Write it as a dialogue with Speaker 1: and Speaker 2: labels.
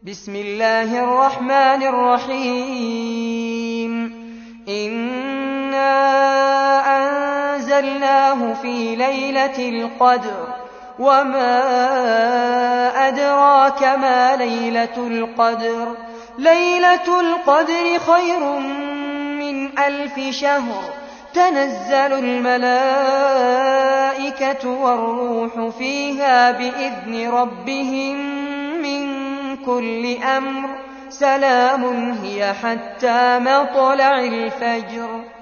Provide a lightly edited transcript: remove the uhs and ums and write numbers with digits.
Speaker 1: بسم الله الرحمن الرحيم إنا أنزلناه في ليلة القدر وما أدراك ما ليلة القدر ليلة القدر خير من 1000 شهر تنزل الملائكة والروح فيها بإذن ربهم من كل أمر سلام هي حتى مطلع الفجر